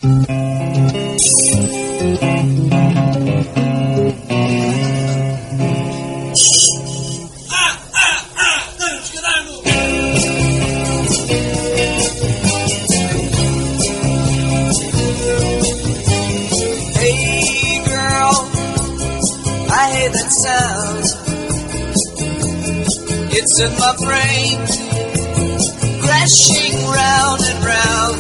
That sound, it's in my brain, crashing round and round.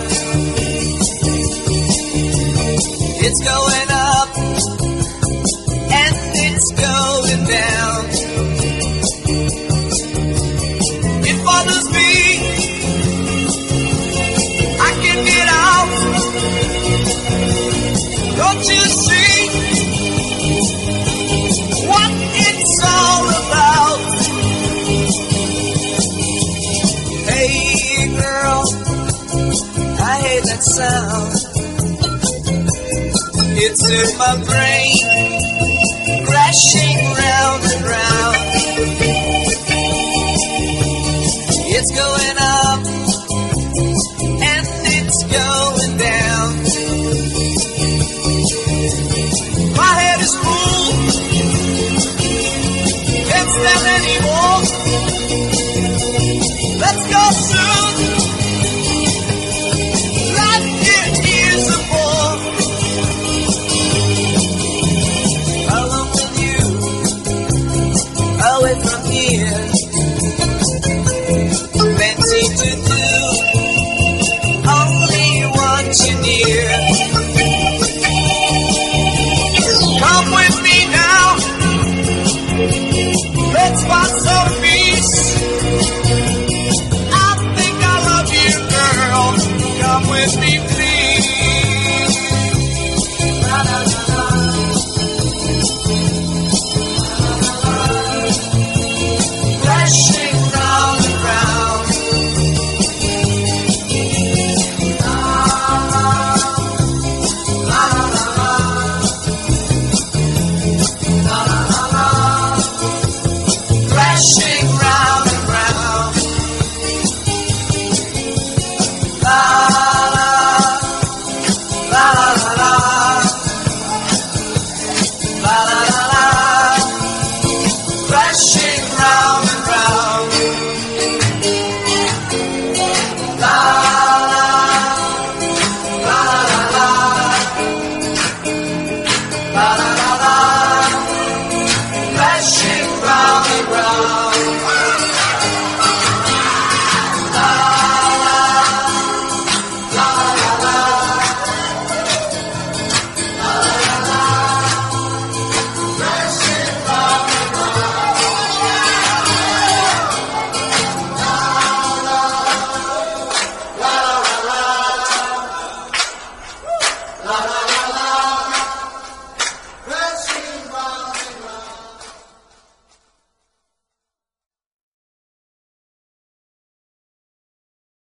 It's going up and it's going down. It bothers me, I can get out. Don't you see what it's all about? Hey girl, I hate that sound. It's in my brain, crashing round and round. It's going up and it's going down. My head is full, can't stand anymore.